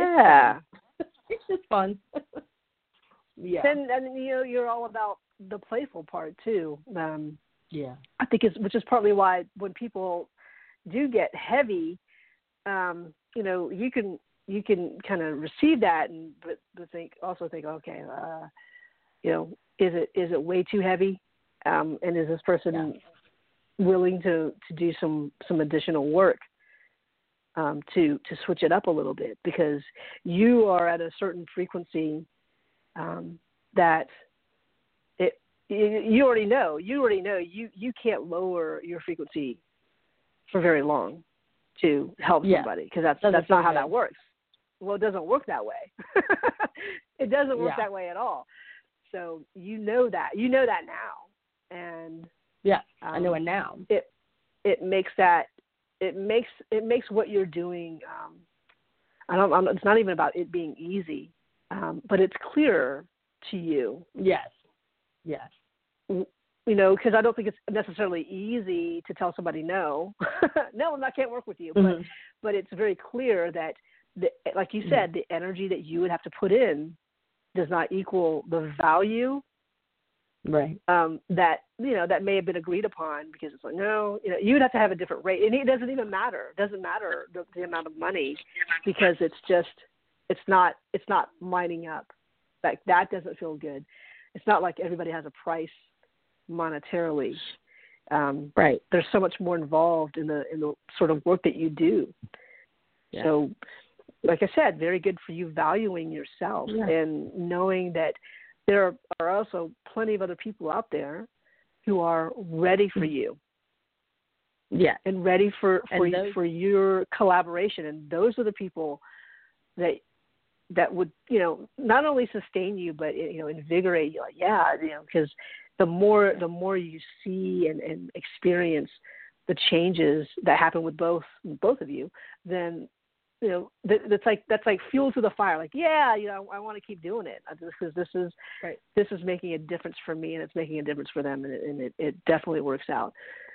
just fun. Yeah. And you're all about the playful part too. I think which is partly why when people do get heavy, you can kind of receive that, but think, okay, is it way too heavy? And is this person willing to do some additional work to switch it up a little bit? Because you are at a certain frequency that you already know you can't lower your frequency for very long to help somebody, because that's not how that works. Well, it doesn't work that way. It doesn't work that way at all. So you know that now, and I know it now. It makes what you're doing It's not even about it being easy, but it's clearer to you. Yes. Because I don't think it's necessarily easy to tell somebody no. No, I can't work with you. Mm-hmm. But it's very clear that, like you said, the energy that you would have to put in does not equal the value, right? That that may have been agreed upon, because it's like, no, you would have to have a different rate, and it doesn't even matter. It doesn't matter the amount of money, because it's not lining up. Like, that doesn't feel good. It's not like everybody has a price monetarily. Right. There's so much more involved in the sort of work that you do. Yeah. So, like I said, very good for you valuing yourself and knowing that there are also plenty of other people out there who are ready for you. Yeah. And ready for your collaboration. And those are the people that would, not only sustain you, but, invigorate you. Like, because the more you see and experience the changes that happen with both of you, then that's like fuel to the fire. Like, I want to keep doing it because this is making a difference for me, and it's making a difference for them, and it definitely works out.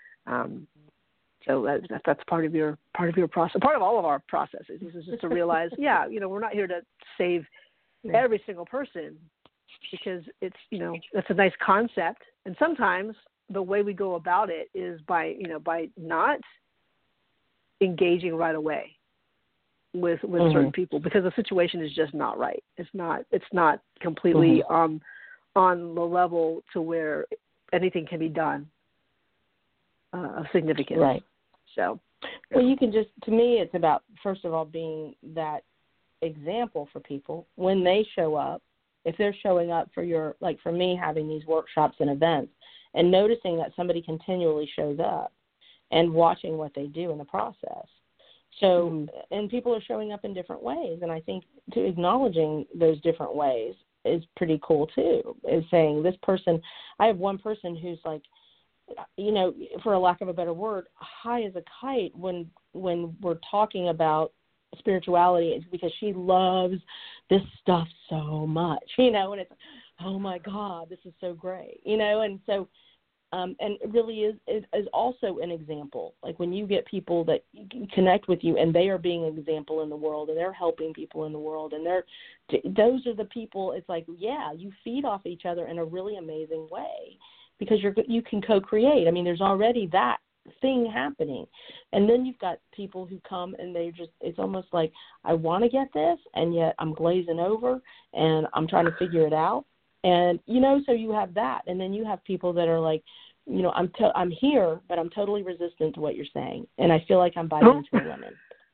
So that's part of your process, part of all of our processes. This is just to realize, we're not here to save every single person, because it's that's a nice concept, and sometimes the way we go about it is by not engaging right away with certain people, because the situation is just not right. It's not completely on the level to where anything can be done of significance. Right. So, well, you can to me, it's about, first of all, being that example for people when they show up. If they're showing up for for me, having these workshops and events, and noticing that somebody continually shows up and watching what they do in the process. So, and people are showing up in different ways, and I think acknowledging those different ways is pretty cool too. Is saying, this person, I have one person who's like, for a lack of a better word, high as a kite when we're talking about spirituality. It's because she loves this stuff so much, and it's, oh my God, this is so great, and so, and it really is also an example. Like, when you get people that connect with you and they are being an example in the world, and they're helping people in the world, and those are the people. It's like, you feed off each other in a really amazing way, because you can co-create. I mean, there's already that thing happening. And then you've got people who come and it's almost like, I want to get this, and yet I'm glazing over and I'm trying to figure it out. And, so you have that. And then you have people that are like, I'm here, but I'm totally resistant to what you're saying. And I feel like I'm biting into a lemon.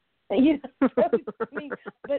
But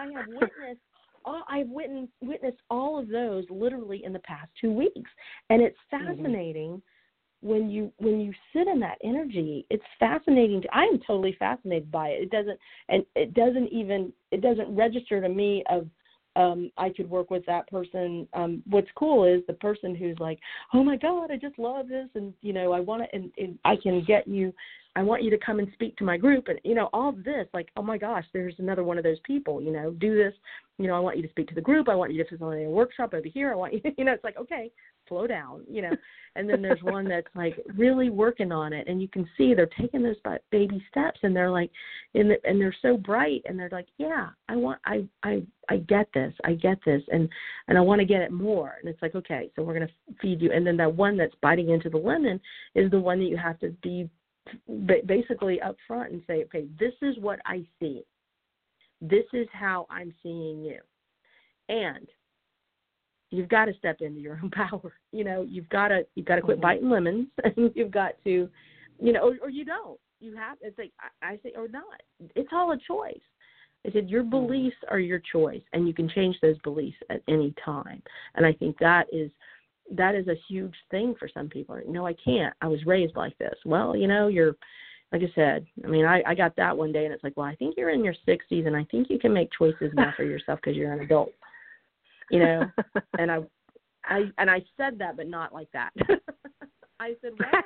I've witnessed all of those literally in the past 2 weeks. And it's fascinating when you sit in that energy. It's fascinating. I am totally fascinated by it. It doesn't register to me of, I could work with that person. What's cool is the person who's like, oh my God, I just love this. And, I want to, and I can get you, I want you to come and speak to my group. And, all of this, like, oh my gosh, there's another one of those people, do this. I want you to speak to the group. I want you to facilitate a workshop over here. I want you, it's like, okay, slow down, And then there's one that's like really working on it, and you can see they're taking those baby steps, and they're like, and they're so bright, and they're like, I get this, and I want to get it more. And it's like, okay, so we're going to feed you. And then that one that's biting into the lemon is the one that you have to be basically up front and say, okay, this is what I see. This is how I'm seeing you. And you've got to step into your own power. You've got to quit biting lemons, and you've got to, or you don't. You have, it's like, I say, or not. It's all a choice. I said, your beliefs are your choice, and you can change those beliefs at any time. And I think that is a huge thing for some people. No, I can't. I was raised like this. Well, you're, like I said, I mean, I got that one day, and it's like, well, I think you're in your 60s, and I think you can make choices now for yourself because you're an adult. And I said that, but not like that. I said, well,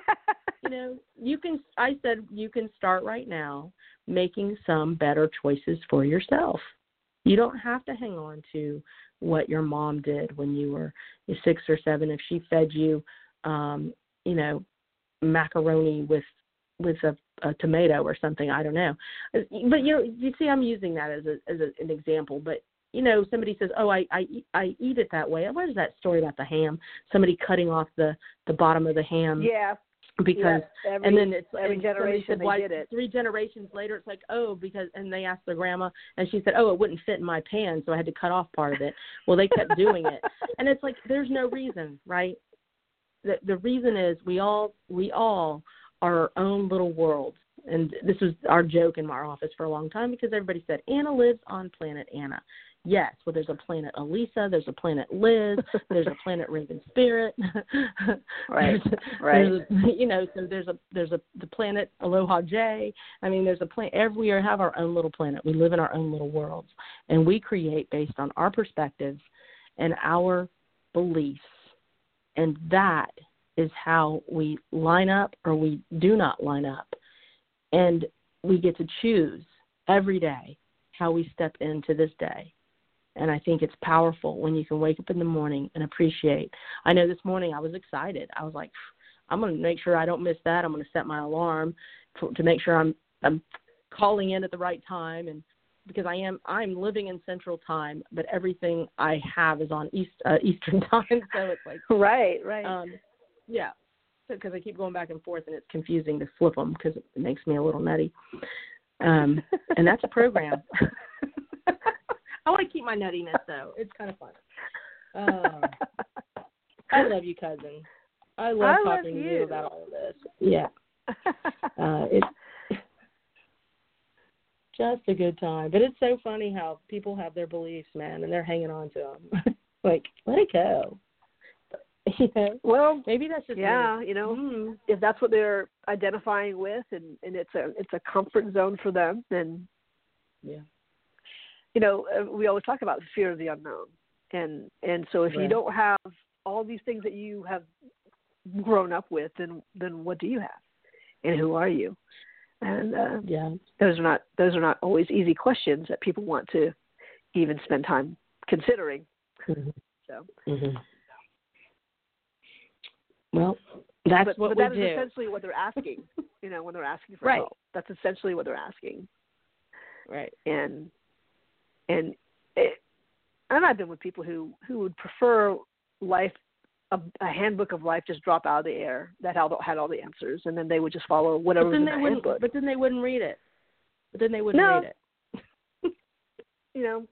you can start right now making some better choices for yourself. You don't have to hang on to what your mom did when you were 6 or 7. If she fed you, macaroni with a tomato or something, I don't know. But you see, I'm using that as an example. But somebody says, "Oh, I eat it that way." What is that story about the ham? Somebody cutting off the bottom of the ham. Yeah. Because and then it's every generation said, they did it. 3 generations later, it's like, and they asked their grandma, and she said, it wouldn't fit in my pan, so I had to cut off part of it. Well, they kept doing it, and it's like there's no reason, right? The reason is we all are our own little worlds, and this was our joke in my office for a long time because everybody said Anna lives on planet Anna. Yes, well, there's a planet Elisa, there's a planet Liz, there's a planet Raven Spirit, right. So there's the planet Aloha J. I mean, there's a planet. We have our own little planet. We live in our own little worlds, and we create based on our perspectives and our beliefs, and that is how we line up or we do not line up, and we get to choose every day how we step into this day. And I think it's powerful when you can wake up in the morning and appreciate. I know this morning I was excited. I was like, I'm going to make sure I don't miss that. I'm going to set my alarm to make sure I'm calling in at the right time, and because I'm living in Central Time, but everything I have is on Eastern Time, so it's like right. Yeah, because I keep going back and forth, and it's confusing to flip them because it makes me a little nutty. And that's a program. I want to keep my nuttiness, though. It's kind of fun. I love you, cousin. I love talking to you about all of this. Yeah. It's just a good time. But it's so funny how people have their beliefs, man, and they're hanging on to them. Like, let it go. Well, maybe that's just me. If that's what they're identifying with, and it's a comfort zone for them, then yeah. We always talk about the fear of the unknown, and so if you don't have all these things that you have grown up with, then what do you have, and who are you? And those are not always easy questions that people want to even spend time considering. Mm-hmm. So. Mm-hmm. Well, that's what we do. That is essentially what they're asking. When they're asking for help, that's essentially what they're asking. Right. And I've been with people who would prefer life, a handbook of life, just drop out of the air that had all the answers, and then they would just follow whatever was in the handbook. But then they wouldn't read it. Read it.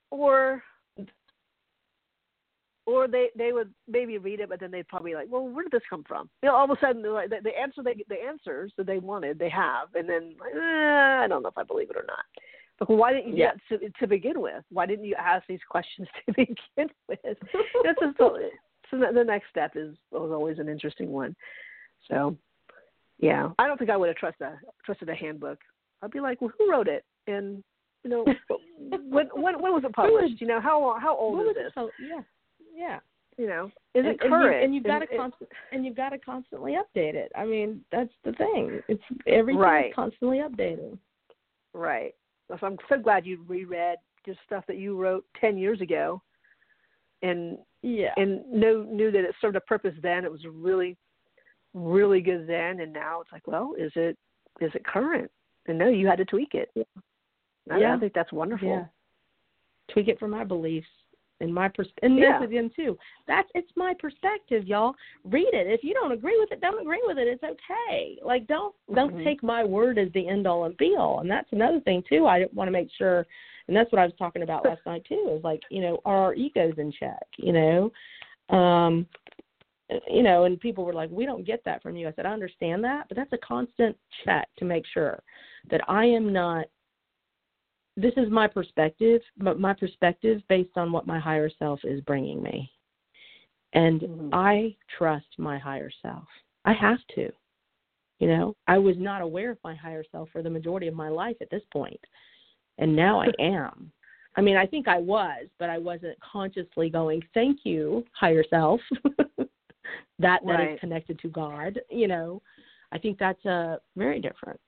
Or they would maybe read it, but then they'd probably like, well, where did this come from? All of a sudden, like, the answers that they wanted, they have, and then I don't know if I believe it or not. But why didn't you do that to begin with? Why didn't you ask these questions to begin with? So the next step was always an interesting one. So, yeah, I don't think I would have trusted a handbook. I'd be like, well, who wrote it? And when was it published? How old is this? Yeah. Is it current? And you've got to constantly update it. I mean, that's the thing. It's everything is constantly updating. Right. So I'm so glad you reread just stuff that you wrote 10 years ago, and knew that it served a purpose then. It was really, really good then, and now it's like, well, is it current? And no, you had to tweak it. Yeah. I think that's wonderful. Yeah. Tweak it for my beliefs. And this again too. It's my perspective, y'all. Read it. If you don't agree with it, don't agree with it. It's okay. Like don't take my word as the end all and be all. And that's another thing too. I want to make sure, and that's what I was talking about last night too. Is like are our egos in check? And people were like, we don't get that from you. I said, I understand that, but that's a constant check to make sure that I am not. This is my perspective, but my perspective based on what my higher self is bringing me. And I trust my higher self. I have to. I was not aware of my higher self for the majority of my life at this point. And now I am. I mean, I think I was, but I wasn't consciously going, thank you, higher self. that right. is connected to God. I think that's very different.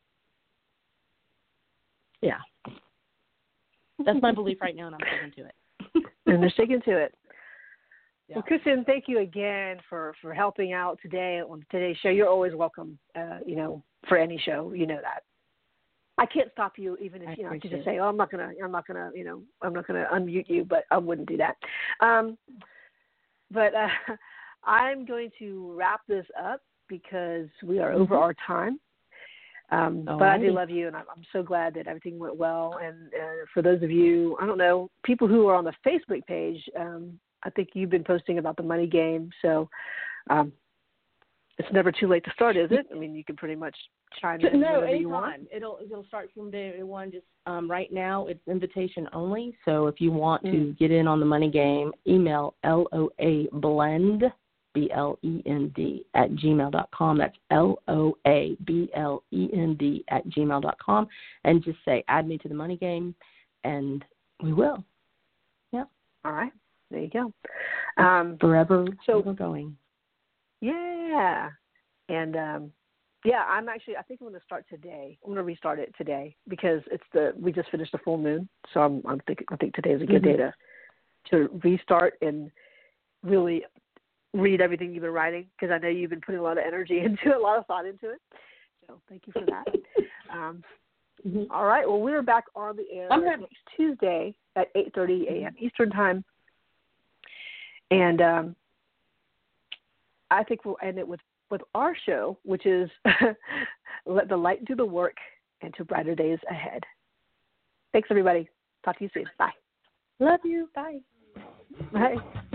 Yeah. That's my belief right now, and I'm sticking to it. And they're sticking to it. Yeah. Well, Kristen, thank you again for helping out today on today's show. You're always welcome, for any show. You know that. I can't stop you, even if I could just say, "Oh, I'm not gonna unmute you," but I wouldn't do that. But I'm going to wrap this up because we are over our time. But I do love you, and I'm so glad that everything went well. And for those of you, I don't know, people who are on the Facebook page, I think you've been posting about the money game, so it's never too late to start, is it? I mean, you can pretty much chime in whenever you want. It'll start from day one. Just right now, it's invitation only. So if you want to get in on the money game, email LOABLEND, BLEND @gmail.com. That's LOABLEND @gmail.com, and just say add me to the money game, and we will. Yeah. All right. There you go. Forever going. Yeah. And I'm actually, I think I'm going to start today. I'm going to restart it today because we just finished the full moon. So I think today is a good day to restart and really read everything you've been writing, because I know you've been putting a lot of energy into it, a lot of thought into it. So thank you for that. All right. Well, we're back on the air next Tuesday at 8:30 a.m. Eastern Time. And I think we'll end it with our show, which is Let the Light Do the Work and To Brighter Days Ahead. Thanks, everybody. Talk to you soon. Bye. Love you. Bye. Bye.